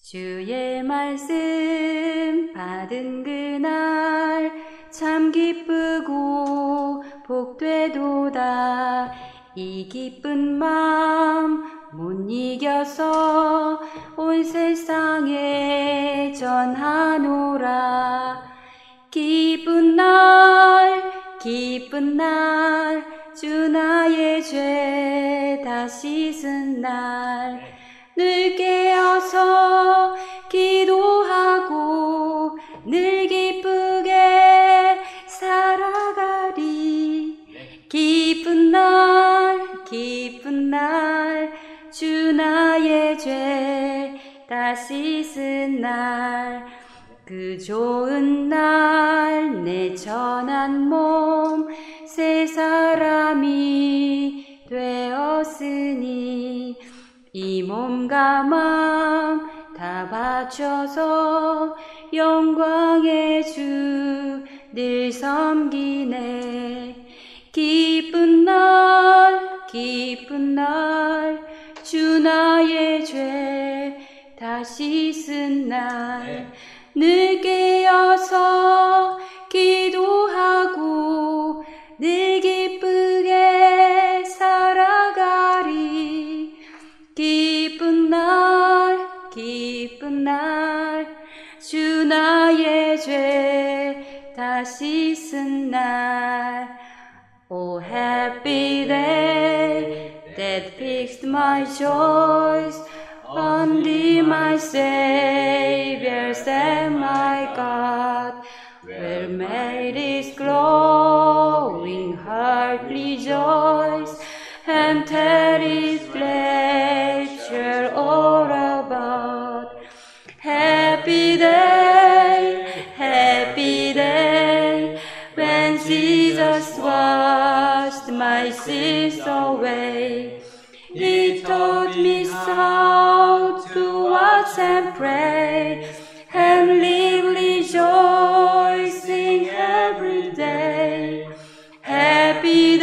주의 말씀 받은 그날 참 기쁘고 복되도다. 이 기쁜 마음 못 이겨서 온 세상에 전하노라. 기쁜 날 주 나의 죄 다 씻은 날 늘 깨어서 기도하고 늘 기쁘게 살아가리. 기쁜 날 주 나의 죄 다 씻은 날 그 좋은 날 내 천한 몸 새 사람이 되었으니 이 몸과 마음 다 바쳐서 영광의 주 늘 섬기네. 기쁜 날 주 나의 죄 다 씻은 날 늘 깨어서 기도하고 늘 기쁘게 살아가리. 기쁜 날 주 나의 죄 다 씻은 날. Oh happy day that fixed my choice on thee, my Savior and my God, where Mary's glowing heart rejoice and Terry's pleasure all about. Happy day, when Jesus washed my sins away. He taught me how to watch and pray and live rejoicing every day. Happy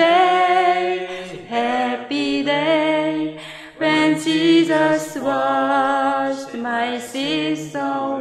day, when Jesus washed my sins away.